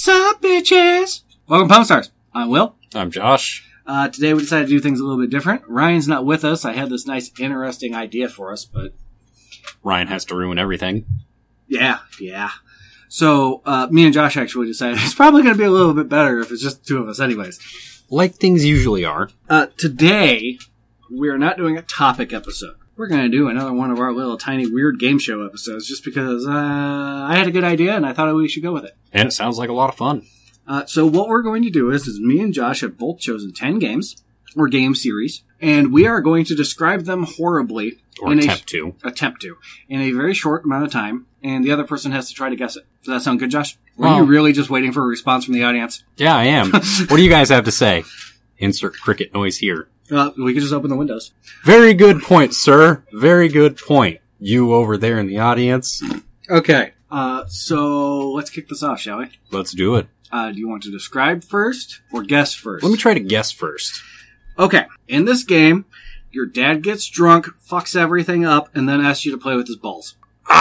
Sup, bitches? Welcome, Pump Stars. I'm Will. I'm Josh. Today we decided to do things a little bit different. Ryan's not with us. I had this nice, interesting idea for us, but... Ryan has to ruin everything. Yeah. So, me and Josh actually decided it's probably going to be a little bit better if it's just the two of us anyways. Like things usually are. Today, we're not doing a topic episode. We're going to do another one of our little tiny weird game show episodes just because I had a good idea and I thought we should go with it. And it sounds like a lot of fun. So what we're going to do is me and Josh have both chosen 10 games, or game series, and we are going to describe them horribly. Or attempt to. In a very short amount of time, and the other person has to try to guess it. Does that sound good, Josh? Were you really just waiting for a response from the audience? Yeah, I am. What do you guys have to say? Insert cricket noise here. We could just open the windows. Very good point, sir. Very good point. You over there in the audience. Okay. So let's kick this off, shall we? Let's do it. Do you want to describe first or guess first? Let me try to guess first. Okay. In this game, your dad gets drunk, fucks everything up, and then asks you to play with his balls.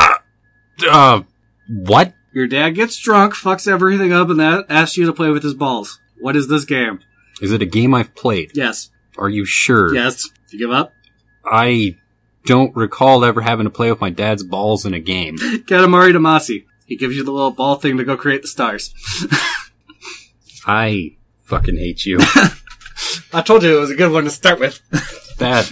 What? Your dad gets drunk, fucks everything up, and then asks you to play with his balls. What is this game? Is it a game I've played? Yes. Are you sure? Yes. Do you give up? I don't recall ever having to play with my dad's balls in a game. Katamari Damacy. He gives you the little ball thing to go create the stars. I fucking hate you. I told you it was a good one to start with. That.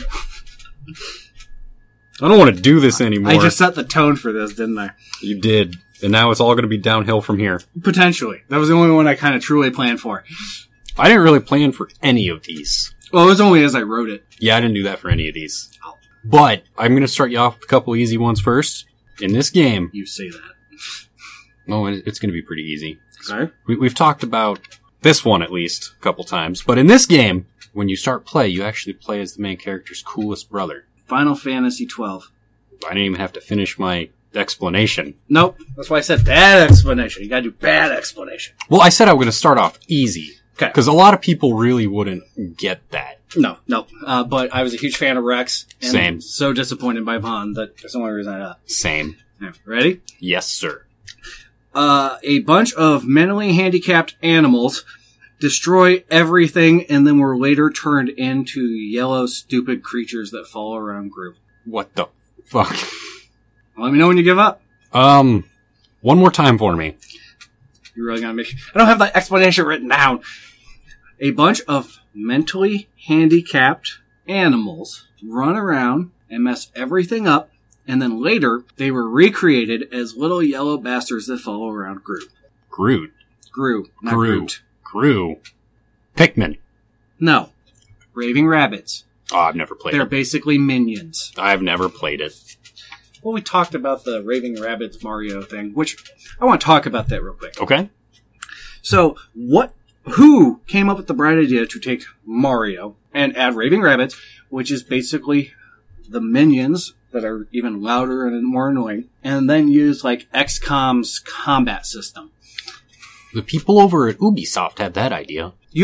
I don't want to do this anymore. I just set the tone for this, didn't I? You did. And now it's all going to be downhill from here. Potentially. That was the only one I kind of truly planned for. I didn't really plan for any of these. Well, it was only as I wrote it. Yeah, I didn't do that for any of these. But I'm going to start you off with a couple easy ones first. In this game... You say that. Oh, it's going to be pretty easy. Sorry? We've talked about this one at least a couple times. But in this game, when you start play, you actually play as the main character's coolest brother. Final Fantasy 12. I didn't even have to finish my explanation. Nope. That's why I said bad explanation. You gotta do bad explanation. Well, I said I was going to start off easy. Okay. Because a lot of people really wouldn't get that. No. But I was a huge fan of Rex. And Same. So disappointed by Vaughn that that's the only reason I Same. Yeah. Ready? Yes, sir. A bunch of mentally handicapped animals destroy everything and then were later turned into yellow, stupid creatures that follow around group. What the fuck? Let me know when you give up. One more time for me. You're really gonna make... I don't have the explanation written down. A bunch of mentally handicapped animals run around and mess everything up, and then later they were recreated as little yellow bastards that follow around Groot. Groot. Gru, not Groot. Gru. Pikmin. No. Raving Rabbits. Oh, I've never played They're it. basically minions. I've never played it. Well, we talked about the Raving Rabbits Mario thing, which I want to talk about that real quick. Okay. So, who came up with the bright idea to take Mario and add Raving Rabbits, which is basically the minions that are even louder and more annoying, and then use like XCOM's combat system? The people over at Ubisoft had that idea. You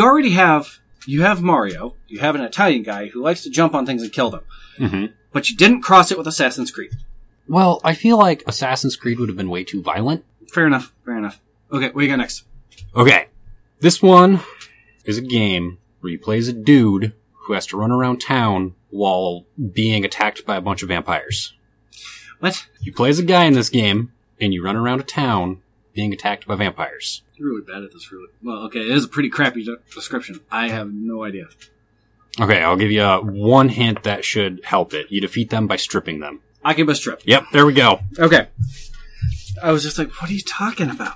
have Mario, you have an Italian guy who likes to jump on things and kill them, but you didn't cross it with Assassin's Creed. Well, I feel like Assassin's Creed would have been way too violent. Fair enough. Okay, what do you got next? Okay. This one is a game where you play as a dude who has to run around town while being attacked by a bunch of vampires. What? You play as a guy in this game, and you run around a town being attacked by vampires. You're really bad at this, really. Well, okay, it is a pretty crappy description. I have no idea. Okay, I'll give you one hint that should help it. You defeat them by stripping them. Oculus Strip. Yep, there we go. Okay. I was just like, what are you talking about?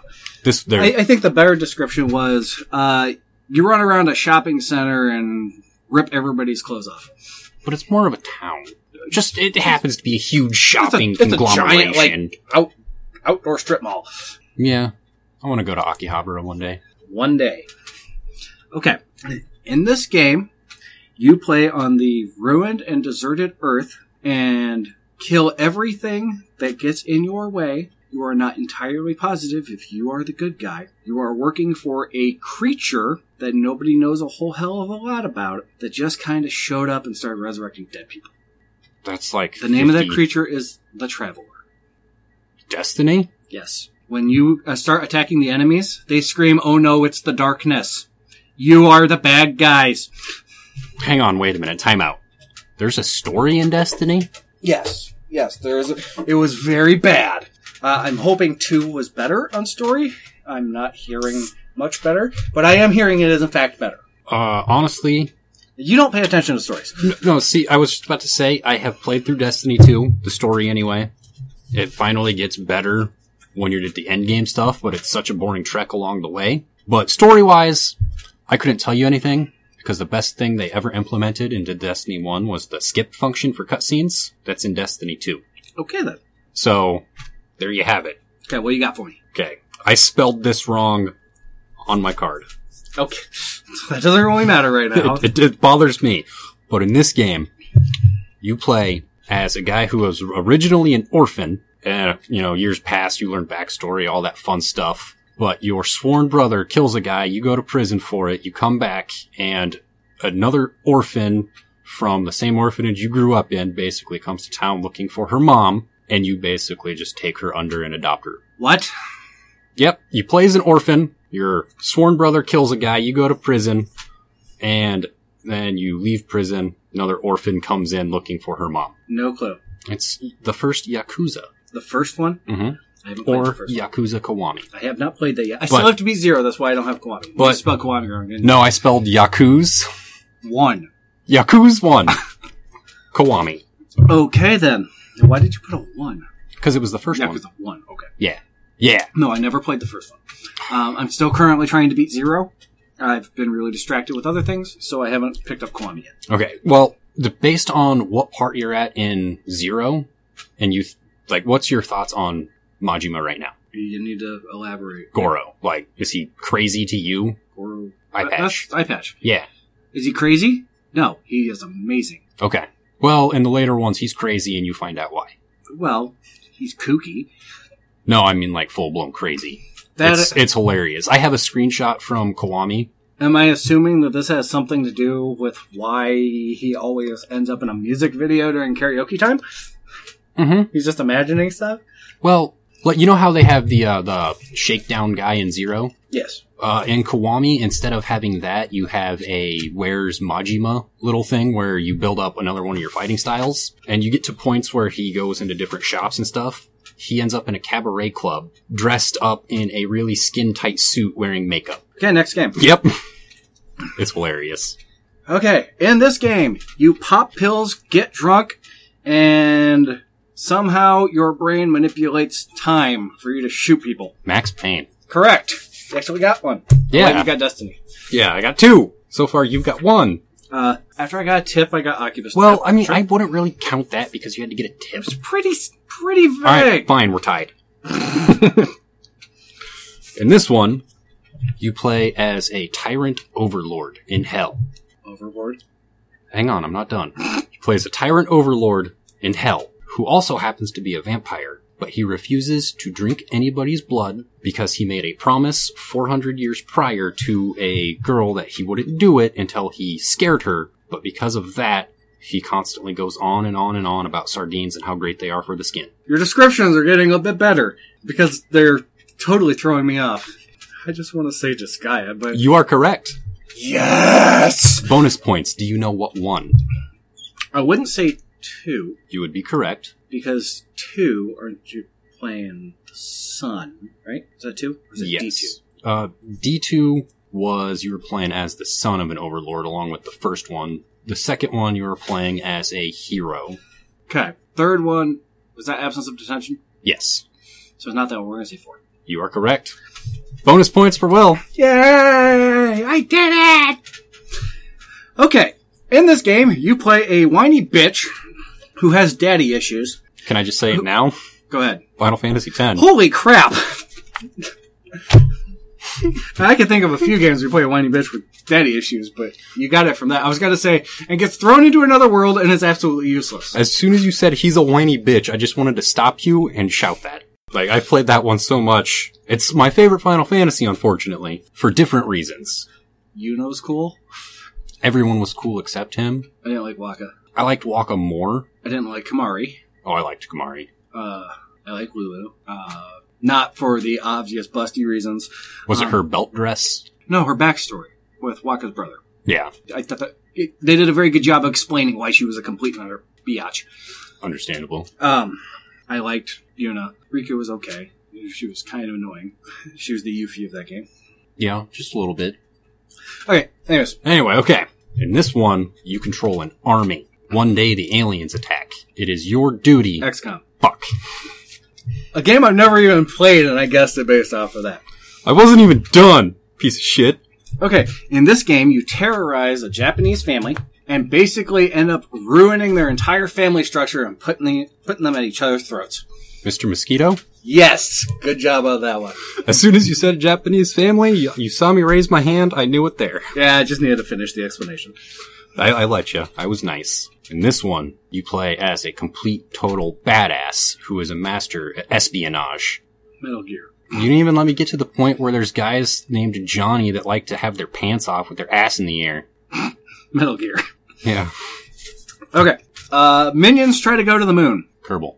I think the better description was, you run around a shopping center and rip everybody's clothes off. But it's more of a town. Just, it happens to be a huge shopping conglomeration. It's a giant, like, outdoor strip mall. Yeah. I want to go to Akihabara one day. One day. Okay. In this game, you play on the ruined and deserted Earth and kill everything that gets in your way. You are not entirely positive if you are the good guy. You are working for a creature that nobody knows a whole hell of a lot about that just kind of showed up and started resurrecting dead people. That's like the name of that creature is the Traveler. Destiny? Yes. When you start attacking the enemies, they scream, "Oh no, it's the darkness. You are the bad guys." Hang on, wait a minute. Time out. There's a story in Destiny? Yes, it was very bad. I'm hoping 2 was better on story. I'm not hearing much better, but I am hearing it is in fact better. Honestly... You don't pay attention to stories. No, see, I was just about to say, I have played through Destiny 2, the story anyway. It finally gets better when you're at the endgame stuff, but it's such a boring trek along the way. But story-wise, I couldn't tell you anything, because the best thing they ever implemented into Destiny 1 was the skip function for cutscenes. That's in Destiny 2. Okay, then. So, there you have it. Okay, what do you got for me? Okay. I spelled this wrong on my card. Okay. That doesn't really matter right now. It bothers me. But in this game, you play as a guy who was originally an orphan. And, years past, you learn backstory, all that fun stuff. But your sworn brother kills a guy, you go to prison for it, you come back, and another orphan from the same orphanage you grew up in basically comes to town looking for her mom, and you basically just take her under and adopt her. What? Yep, you play as an orphan, your sworn brother kills a guy, you go to prison, and then you leave prison, another orphan comes in looking for her mom. No clue. It's the first Yakuza. The first one? Mm-hmm. I haven't played Or the first Yakuza Kiwami. one. I have not played that yet. I still have to be 0, that's why I don't have Kiwami. But- You spelled Kiwami wrong, didn't you? No, I spelled Yakuz. 1. Yakuz 1. Kiwami. Okay, then. Why did you put a 1? Because it was the first Yeah, one. because of 1. Okay. Yeah. No, I never played the first one. I'm still currently trying to beat 0. I've been really distracted with other things, so I haven't picked up Kiwami yet. Okay, well, based on what part you're at in 0, and what's your thoughts on Majima right now? You need to elaborate. Goro. Is he crazy to you? Goro. Eye patch. Eye patch. Yeah. Is he crazy? No, he is amazing. Okay. Well, in the later ones, he's crazy, and you find out why. Well, he's kooky. No, I mean full-blown crazy. That It's hilarious. I have a screenshot from Kiwami. Am I assuming that this has something to do with why he always ends up in a music video during karaoke time? Mm-hmm. He's just imagining stuff? Well, you know how they have the shakedown guy in 0? Yes. In Kiwami, instead of having that, you have a Where's Majima little thing where you build up another one of your fighting styles, and you get to points where he goes into different shops and stuff. He ends up in a cabaret club, dressed up in a really skin-tight suit wearing makeup. Okay, next game. Yep. It's hilarious. Okay, in this game, you pop pills, get drunk, and somehow your brain manipulates time for you to shoot people. Max Payne. Correct. You actually got one. Yeah. Well, you got Destiny. Yeah, I got 2. So far, you've got 1. After I got a tip, I got Oculus. Well, tip. I mean, Sure. I wouldn't really count that because you had to get a tip. It was pretty vague. Alright, fine, we're tied. In this one, you play as a tyrant overlord in hell. Overlord? Hang on, I'm not done. He plays a tyrant overlord in hell, who also happens to be a vampire, but he refuses to drink anybody's blood because he made a promise 400 years prior to a girl that he wouldn't do it until he scared her, but because of that, he constantly goes on and on and on about sardines and how great they are for the skin. Your descriptions are getting a bit better, because they're totally throwing me off. I just want to say Disgaea, but... You are correct. Yes! Bonus points. Do you know what one? I wouldn't say 2, You would be correct. because 2, aren't you playing the sun, right? Is that 2? Or is it Yes. D2? D2 was you were playing as the son of an overlord along with the first one. The second one you were playing as a hero. Okay. Third one, was that Absence of Detention? Yes. So it's not that one, we're going to say 4. You are correct. Bonus points for Will. Yay! I did it! Okay. In this game, you play a whiny bitch who has daddy issues. Can I just say it now? Go ahead. Final Fantasy X. Holy crap! I can think of a few games where you play a whiny bitch with daddy issues, but you got it from that. I was going to say, and gets thrown into another world and is absolutely useless. As soon as you said he's a whiny bitch, I just wanted to stop you and shout that. I've played that one so much. It's my favorite Final Fantasy, unfortunately, for different reasons. Yuno's cool. Everyone was cool except him. I didn't like Waka. I liked Waka more. I didn't like Kamari. Oh, I liked Kamari. I like Lulu. Not for the obvious busty reasons. Was it her belt dress? No, her backstory with Wakka's brother. Yeah. I thought that they did a very good job of explaining why she was a complete and utter biatch. Understandable. I liked Yuna. Riku was okay. She was kind of annoying. She was the Yuffie of that game. Yeah, just a little bit. Okay, anyways. Anyway, okay. In this one, you control an army. One day the aliens attack. It is your duty. XCOM. Fuck. A game I've never even played, and I guessed it based off of that. I wasn't even done, piece of shit. Okay, in this game, you terrorize a Japanese family and basically end up ruining their entire family structure and putting them at each other's throats. Mr. Mosquito? Yes! Good job on that one. As soon as you said Japanese family, you saw me raise my hand, I knew it there. Yeah, I just needed to finish the explanation. I let you. I was nice. In this one, you play as a complete, total badass who is a master at espionage. Metal Gear. You didn't even let me get to the point where there's guys named Johnny that like to have their pants off with their ass in the air. Metal Gear. Yeah. Okay. Minions try to go to the moon. Kerbal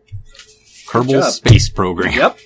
Space Program. Yep.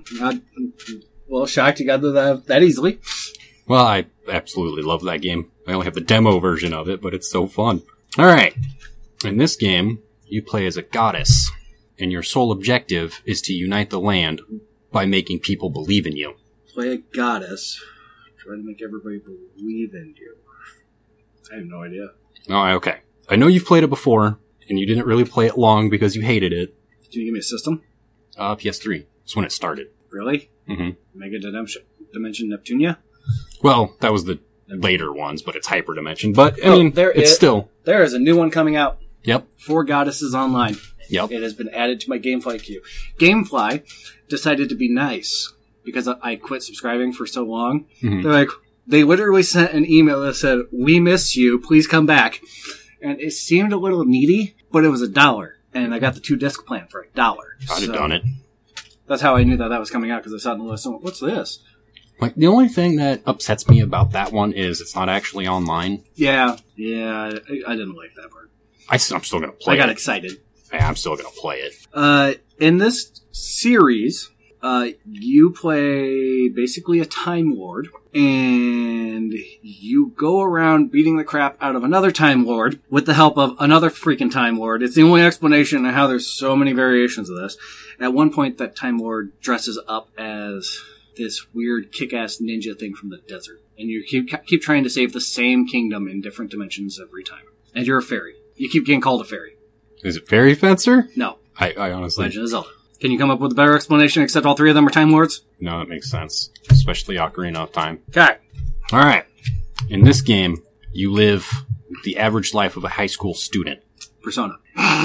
Well, shocked you got that easily. Well, I absolutely love that game. I only have the demo version of it, but it's so fun. Alright. In this game, you play as a goddess, and your sole objective is to unite the land by making people believe in you. Play a goddess. Try to make everybody believe in you. I have no idea. Oh, okay. I know you've played it before, and you didn't really play it long because you hated it. Can you give me a system? PS3. That's when it started. Really? Mm-hmm. Mega Dimension Neptunia? Well, that was the later ones, but it's Hyper Dimension. But, I mean, it's still... There is a new one coming out. Yep. 4 Goddesses Online. Yep. It has been added to my GameFly queue. GameFly decided to be nice because I quit subscribing for so long. Mm-hmm. They literally sent an email that said, "We miss you. Please come back." And it seemed a little needy, but it was $1. And I got the 2-disc plan for $1. I'd have done it. That's how I knew that was coming out, because I saw it on the list. So, what's this? Like, the only thing that upsets me about that one is it's not actually online. Yeah, I didn't like that part. I'm still going to play it. I got excited. Yeah, I'm still going to play it. In this series, you play basically a Time Lord, and you go around beating the crap out of another Time Lord with the help of another freaking Time Lord. It's the only explanation of how there's so many variations of this. At one point, that Time Lord dresses up as this weird kick-ass ninja thing from the desert, and you keep trying to save the same kingdom in different dimensions every time. And you're a fairy. You keep getting called a fairy. Is it Fairy Fencer? No. I honestly... Legend of Zelda. Can you come up with a better explanation except all 3 of them are Time Lords? No, that makes sense. Especially Ocarina of Time. Okay. Alright. In this game, you live the average life of a high school student. Persona.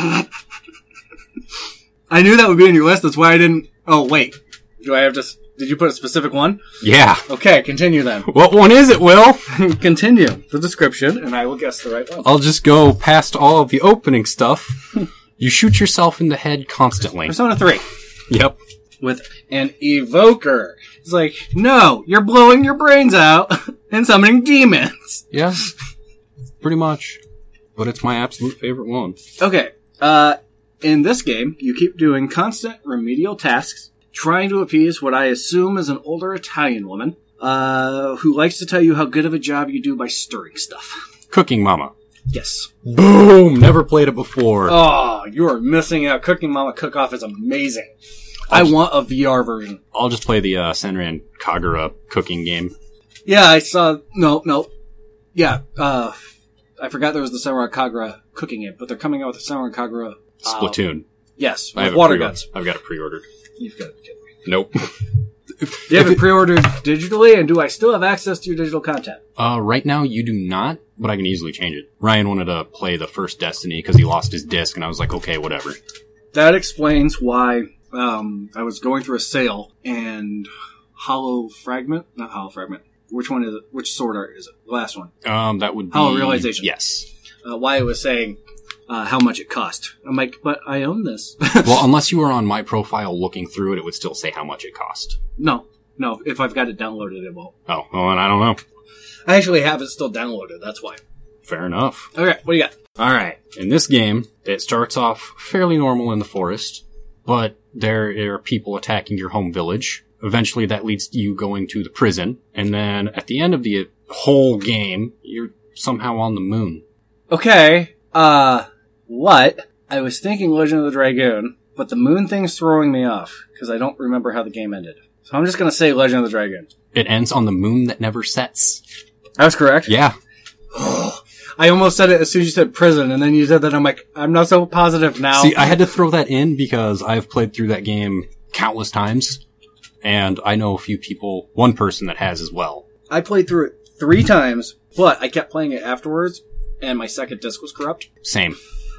I knew that would be in your list, that's why I didn't... Oh, wait. Do I have to... Did you put a specific one? Yeah. Okay, continue then. What one is it, Will? Continue the description, and I will guess the right one. I'll just go past all of the opening stuff. You shoot yourself in the head constantly. Persona 3. Yep. With an evoker. It's like, no, you're blowing your brains out and summoning demons. Yeah. Pretty much. But it's my absolute favorite one. Okay. In this game, you keep doing constant remedial tasks, trying to appease what I assume is an older Italian woman, who likes to tell you how good of a job you do by stirring stuff. Cooking Mama. Yes. Boom! Never played it before. Oh, you are missing out. Cooking Mama Cook-Off is amazing. I want a VR version. I'll just play the Senran Kagura cooking game. Yeah, I saw... No. Yeah, I forgot there was the Senran Kagura cooking game, but they're coming out with the Senran Kagura... Splatoon. Yes, with water guns. I've got it pre-ordered. You've got to be kidding me. Nope. You have it pre-ordered digitally, and do I still have access to your digital content? Right now you do not, but I can easily change it. Ryan wanted to play the first Destiny because he lost his disc, and I was like, okay, whatever. That explains why I was going through a sale, and Hollow Fragment? Not Hollow Fragment. Which one is it? Which sword art is it? The last one. That would be... Hollow Realization. Yes. Why it was saying... how much it cost. I'm like, but I own this. Well, unless you were on my profile looking through it, it would still say how much it cost. No. If I've got it downloaded, it won't. Oh, well, and I don't know. I actually have it still downloaded, that's why. Fair enough. Okay, what do you got? Alright, in this game, it starts off fairly normal in the forest, but there are people attacking your home village, eventually that leads to you going to the prison. And then at the end of the whole game, you're somehow on the moon. Okay, what? I was thinking Legend of the Dragoon, but the moon thing's throwing me off, because I don't remember how the game ended. So I'm just gonna say Legend of the Dragoon. It ends on the moon that never sets. That was correct? Yeah. I almost said it as soon as you said prison, and then you said that, I'm like, I'm not so positive now. See, I had to throw that in because I've played through that game countless times, and I know a few people, one person that has as well. I played through it 3 times, but I kept playing it afterwards, and my second disc was corrupt. Same.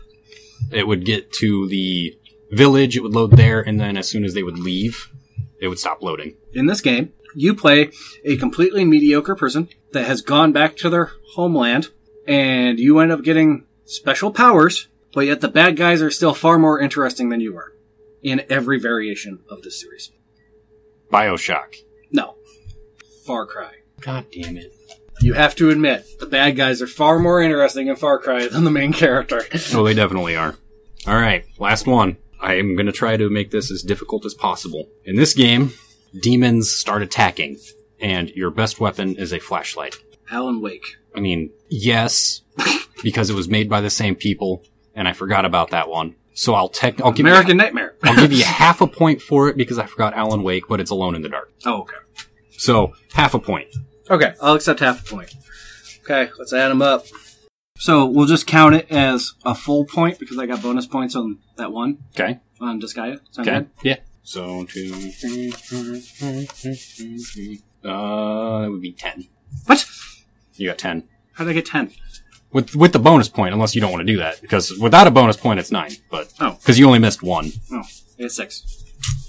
It would get to the village, it would load there, and then as soon as they would leave, it would stop loading. In this game, you play a completely mediocre person that has gone back to their homeland, and you end up getting special powers, but yet the bad guys are still far more interesting than you are in every variation of this series. BioShock. No. Far Cry. God damn it. You have to admit, the bad guys are far more interesting in Far Cry than the main character. Oh, they definitely are. Alright, last one. I am going to try to make this as difficult as possible. In this game, demons start attacking, and your best weapon is a flashlight. Alan Wake. I mean, yes, because it was made by the same people, and I forgot about that one. So I'll give American Nightmare. I'll give you half a point for it because I forgot Alan Wake, but it's Alone in the Dark. Oh, okay. So, half a point. Okay, I'll accept half a point. Okay, let's add them up. So we'll just count it as a full point because I got bonus points on that one. Okay. On Disgaea. Sound Okay. good? Yeah. So, 2, 3, 4, 5, 6, 7, 8. That would be 10. What? You got 10. How did I get 10? With the bonus point, unless you don't want to do that. Because without a bonus point, it's 9. But, because you only missed 1. Oh, I got 6.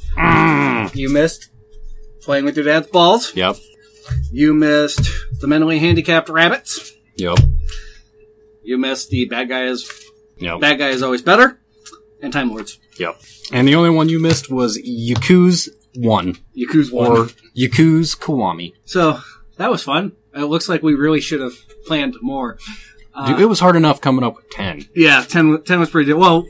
Mm. You missed playing with your dad's balls. Yep. You missed the mentally handicapped rabbits. Yep. You missed the bad guy is always better. And Time Lords. Yep. And the only one you missed was Yakuza 1. Yakuza 1. Or Yakuza Kiwami. So, that was fun. It looks like we really should have planned more. Dude, it was hard enough coming up with 10. Yeah, 10 was pretty good. Well,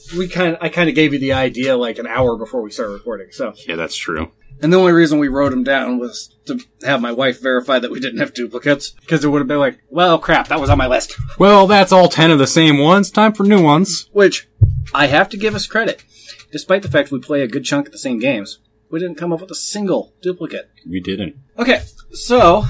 I kind of gave you the idea like an hour before we started recording, so. Yeah, that's true. And the only reason we wrote them down was to have my wife verify that we didn't have duplicates, because it would have been like, well, crap, that was on my list. Well, that's all 10 of the same ones. Time for new ones. Which, I have to give us credit. Despite the fact we play a good chunk of the same games, we didn't come up with a single duplicate. We didn't. Okay, so,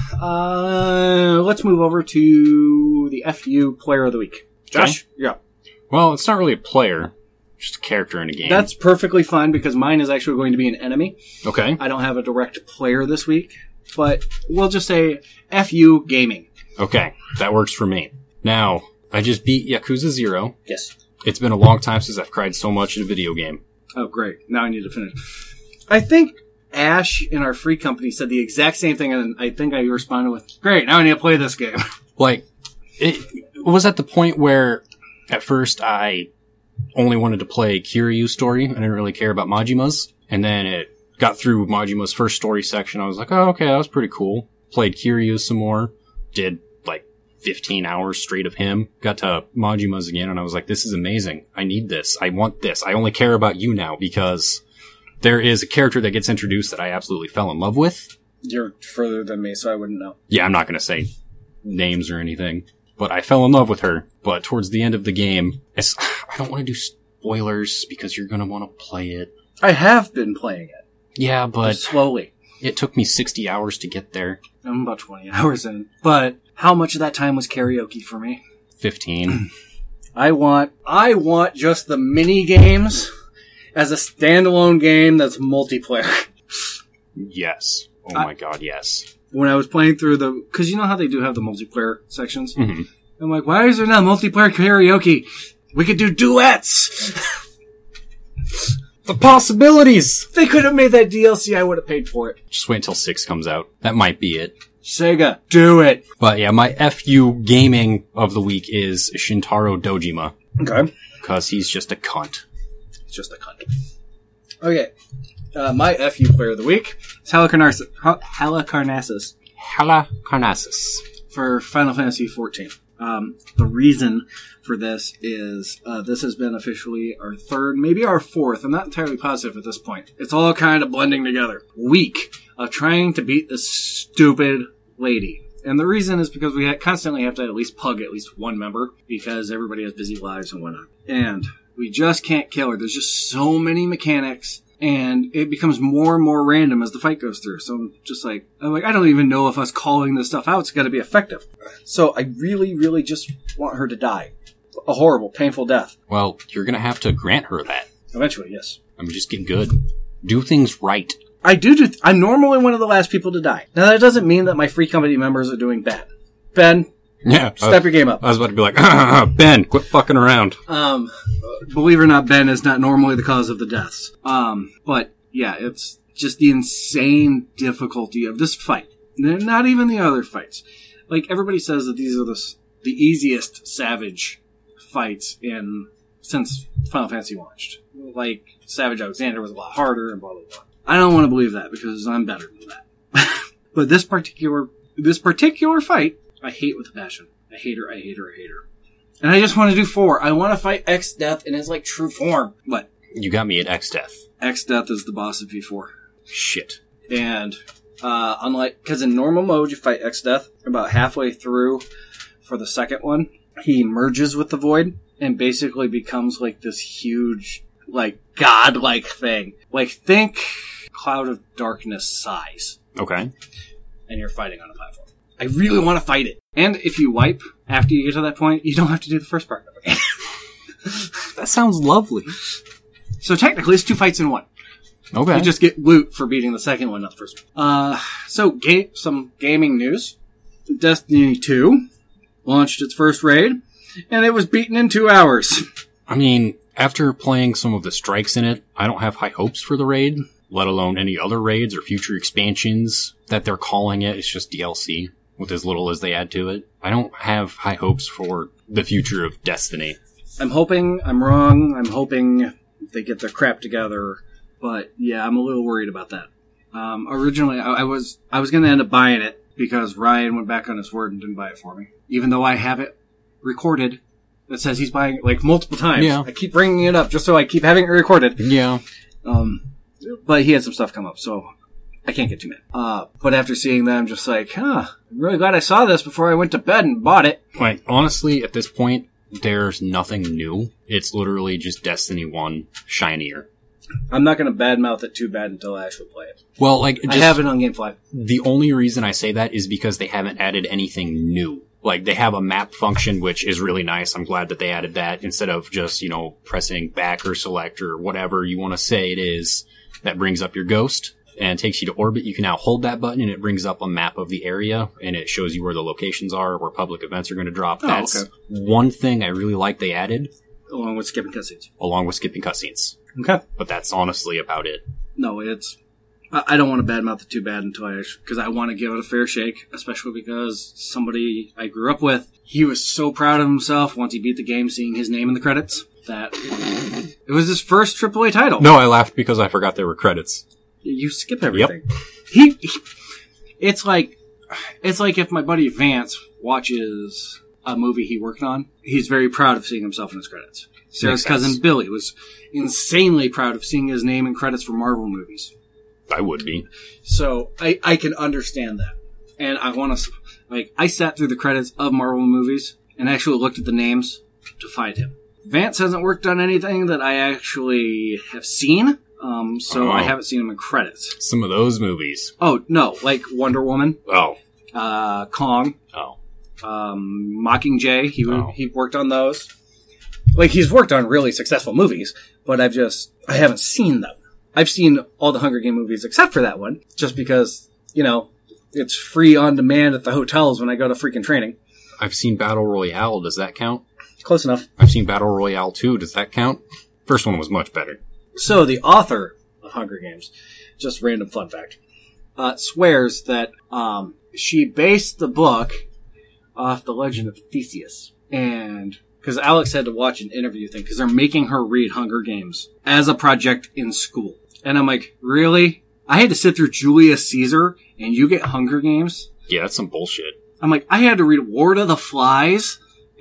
let's move over to the FU Player of the Week. Josh, you're up. Well, it's not really a player, just a character in a game. That's perfectly fine, because mine is actually going to be an enemy. Okay. I don't have a direct player this week, but we'll just say FU Gaming. Okay, that works for me. Now, I just beat Yakuza 0. Yes. It's been a long time since I've cried so much in a video game. Oh, great. Now I need to finish. I think Ash in our free company said the exact same thing, and I think I responded with, great, now I need to play this game. Like, it was at the point where, at first, I only wanted to play Kiryu's story. I didn't really care about Majima's. And then it got through Majima's first story section. I was like, oh, okay, that was pretty cool. Played Kiryu some more. Did, 15 hours straight of him. Got to Majima's again, and I was like, this is amazing. I need this. I want this. I only care about you now, because there is a character that gets introduced that I absolutely fell in love with. You're further than me, so I wouldn't know. Yeah, I'm not going to say names or anything, but I fell in love with her. But towards the end of the game, I don't want to do spoilers because you're going to want to play it. I have been playing it. Yeah, but slowly. It took me 60 hours to get there. I'm about 20 hours in. But how much of that time was karaoke for me? 15. I want just the mini games as a standalone game that's multiplayer. Yes. Oh my god, yes. When I was playing through because you know how they do have the multiplayer sections? Mm-hmm. I'm like, why is there not multiplayer karaoke? We could do duets! The possibilities! If they could have made that DLC, I would have paid for it. Just wait until 6 comes out. That might be it. Sega, do it! But yeah, my FU gaming of the week is Shintaro Dojima. Okay. Because he's just a cunt. He's just a cunt. Okay. My FU player of the week is Halicarnassus. Halicarnassus. For Final Fantasy XIV. The reason for this is this has been officially our third, maybe our fourth. I'm not entirely positive at this point. It's all kind of blending together. Week of trying to beat this stupid lady. And the reason is because we constantly have to at least pug at least one member because everybody has busy lives and whatnot. And we just can't kill her. There's just so many mechanics. And it becomes more and more random as the fight goes through. So I'm like, I don't even know if us calling this stuff out is going to be effective. So I really, really just want her to die. A horrible, painful death. Well, you're going to have to grant her that. Eventually, yes. I mean, just get good. Do things right. I'm normally one of the last people to die. Now, that doesn't mean that my free company members are doing bad. Ben, yeah, step your game up. I was about to be like, Ben, quit fucking around. Believe it or not, Ben is not normally the cause of the deaths. But yeah, it's just the insane difficulty of this fight. Not even the other fights. Like, everybody says that these are the easiest Savage fights since Final Fantasy launched. Like, Savage Alexander was a lot harder and blah, blah, blah. I don't want to believe that because I'm better than that. But this particular fight, I hate with a passion. I hate her. And I just want to do 4. I want to fight X-Death in his, true form. What? You got me at X-Death. X-Death is the boss of V4. Shit. And, because in normal mode, you fight X-Death about halfway through for the second one. He merges with the Void and basically becomes, this huge, god-like thing. Think Cloud of Darkness size. Okay. And you're fighting on a platform. I really want to fight it. And if you wipe after you get to that point, you don't have to do the first part of it. That sounds lovely. So technically, it's 2 fights in 1. Okay. You just get loot for beating the second one, not the first one. So some gaming news. Destiny 2 launched its first raid, and it was beaten in 2 hours. I mean, after playing some of the strikes in it, I don't have high hopes for the raid, let alone any other raids or future expansions that they're calling it. It's just DLC with as little as they add to it. I don't have high hopes for the future of Destiny. I'm hoping I'm wrong. I'm hoping they get their crap together. But yeah, I'm a little worried about that. Originally, I was going to end up buying it because Ryan went back on his word and didn't buy it for me. Even though I have it recorded that says he's buying it multiple times. Yeah. I keep bringing it up just so I keep having it recorded. Yeah. But he had some stuff come up, so I can't get too mad. But after seeing that, I'm just I'm really glad I saw this before I went to bed and bought it. Honestly, at this point, there's nothing new. It's literally just Destiny 1 shinier. I'm not going to badmouth it too bad until I actually play it. Well, I have it on GameFly. The only reason I say that is because they haven't added anything new. They have a map function, which is really nice. I'm glad that they added that instead of just, pressing back or select or whatever you want to say it is. That brings up your ghost and takes you to orbit. You can now hold that button and it brings up a map of the area and it shows you where the locations are, where public events are going to drop. That's one thing I really like they added. Along with skipping cutscenes. Okay. But that's honestly about it. No, I don't want to badmouth it too bad because I want to give it a fair shake, especially because somebody I grew up with, he was so proud of himself once he beat the game, seeing his name in the credits, that it was his first AAA title. No, I laughed because I forgot there were credits. You skip everything. Yep. It's like if my buddy Vance watches a movie he worked on, he's very proud of seeing himself in his credits. Sarah's cousin Billy was insanely proud of seeing his name in credits for Marvel movies. I would be. So I can understand that. And I want to, I sat through the credits of Marvel movies and actually looked at the names to find him. Vance hasn't worked on anything that I actually have seen. I haven't seen him in credits. Some of those movies. Oh, no. Like Wonder Woman. Oh. Kong. Oh. Mockingjay. He worked on those. He's worked on really successful movies, but I haven't seen them. I've seen all the Hunger Game movies except for that one, just because, it's free on demand at the hotels when I go to freaking training. I've seen Battle Royale. Does that count? Close enough. I've seen Battle Royale 2. Does that count? First one was much better. So the author of Hunger Games, just random fun fact, swears that she based the book off the legend of Theseus. And because Alex had to watch an interview thing, because they're making her read Hunger Games as a project in school. And I'm like, really? I had to sit through Julius Caesar, and you get Hunger Games? Yeah, that's some bullshit. I'm like, I had to read Lord of the Flies?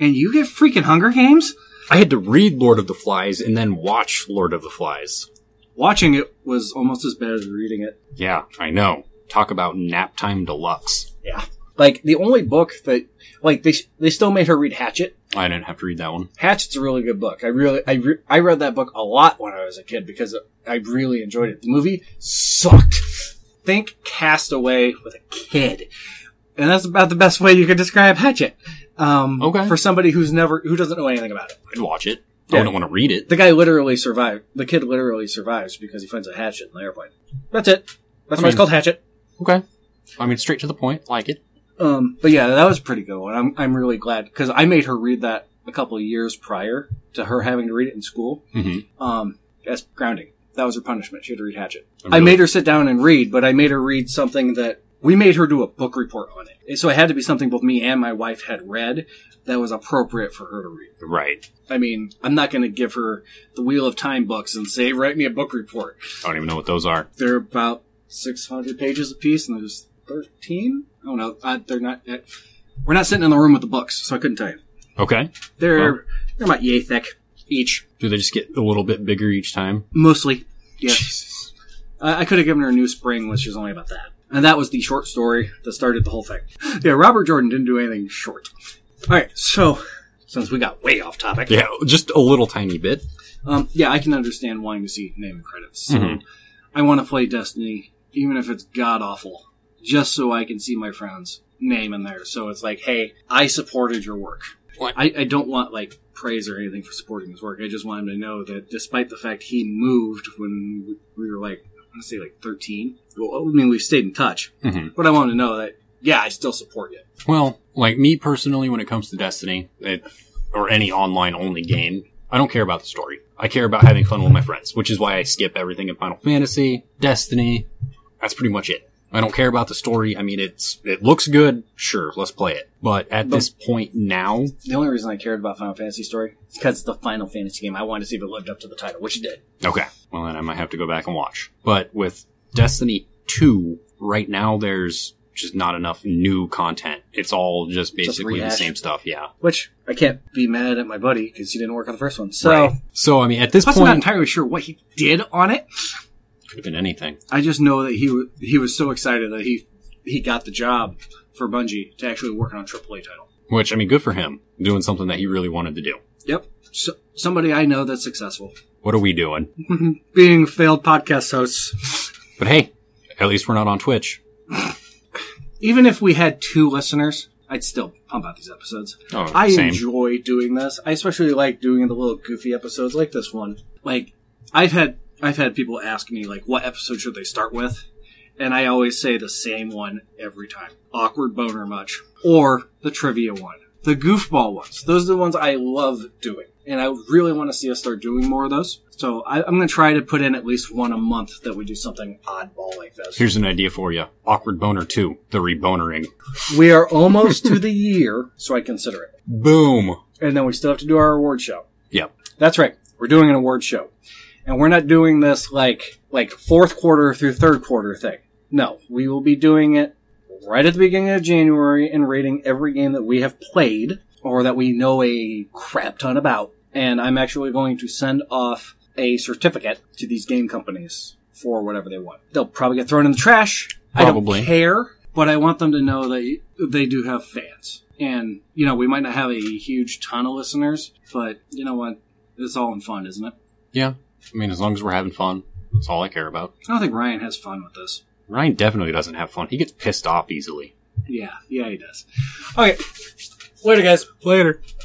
And you get freaking Hunger Games? I had to read Lord of the Flies and then watch Lord of the Flies. Watching it was almost as bad as reading it. Yeah, I know. Talk about nap time deluxe. Yeah. Like, the only book that... Like, they still made her read Hatchet. I didn't have to read that one. Hatchet's a really good book. I read that book a lot when I was a kid because I really enjoyed it. The movie sucked. Think Castaway with a kid. And that's about the best way you could describe Hatchet. Okay. For somebody who doesn't know anything about it. I'd watch it. Yeah. I wouldn't want to read it. The guy literally survived. The kid literally survives because he finds a hatchet in the airplane. That's it. That's why it's called Hatchet. Okay. I mean, straight to the point. Like it. But yeah, that was a pretty good one. I'm really glad because I made her read that a couple of years prior to her having to read it in school. Mm-hmm. As grounding. That was her punishment. She had to read Hatchet. Really? I made her sit down and read, but I made her read something that we made her do a book report on it. So it had to be something both me and my wife had read that was appropriate for her to read. Right. I mean, I'm not going to give her the Wheel of Time books and say, write me a book report. I don't even know what those are. They're about 600 pages apiece, and there's 13? I don't know. They're not... We're not sitting in the room with the books, so I couldn't tell you. Okay. They're about yay thick each. Do they just get a little bit bigger each time? Mostly, yes. Jesus. I could have given her a New Spring, which is only about that. And that was the short story that started the whole thing. Yeah, Robert Jordan didn't do anything short. Alright, so, since we got way off topic. Yeah, just a little tiny bit. Yeah, I can understand wanting to see name and credits. So, I want to play Destiny, even if it's god-awful, just so I can see my friend's name in there. So it's like, hey, I supported your work. What? I don't want, like, praise or anything for supporting his work. I just want him to know that despite the fact he moved when we were, like, I want to say, like, 13. Well, I mean, we stayed in touch. But I want him to know that, yeah, I still support you. Well, like me personally, when it comes to Destiny, or any online-only game, I don't care about the story. I care about having fun with my friends, which is why I skip everything in Final Fantasy, Destiny. That's pretty much it. I don't care about the story. I mean, it looks good. Sure, let's play it. But at this point now... The only reason I cared about Final Fantasy story is because it's the Final Fantasy game. I wanted to see if it lived up to the title, which it did. Okay. Well, then I might have to go back and watch. But with Destiny 2, right now there's just not enough new content. It's all just basically the same stuff, yeah. Which, I can't be mad at my buddy because he didn't work on the first one. So, right. So I mean, at this point... I'm not entirely sure what he did on it. Could have been anything. I just know that he was so excited that he got the job for Bungie to actually work on a AAA title. Which, I mean, good for him. Doing something that he really wanted to do. Yep. So, somebody I know that's successful. What are we doing? Being failed podcast hosts. But hey, at least we're not on Twitch. Even if we had 2 listeners, I'd still pump out these episodes. Oh, I same. enjoy doing this. I especially like doing the little goofy episodes like this one. Like, I've had people ask me, like, what episode should they start with? And I always say the same one every time. Awkward Boner Much. Or the trivia one. The goofball ones. Those are the ones I love doing. And I really want to see us start doing more of those. So I'm going to try to put in at least one a month that we do something oddball like this. Here's an idea for you. Awkward Boner 2. The rebonering. We are almost to the year, so I consider it. Boom. And then we still have to do our award show. Yep. That's right. We're doing an award show. And we're not doing this like fourth quarter through third quarter thing. No, we will be doing it right at the beginning of January and rating every game that we have played or that we know a crap ton about. And I'm actually going to send off a certificate to these game companies for whatever they want. They'll probably get thrown in the trash. Probably. I don't care, but I want them to know that they do have fans. And, you know, we might not have a huge ton of listeners, but you know what? It's all in fun, isn't it? Yeah. I mean, as long as we're having fun, that's all I care about. I don't think Ryan has fun with this. Ryan definitely doesn't have fun. He gets pissed off easily. Yeah, he does. Okay. Later, guys. Later.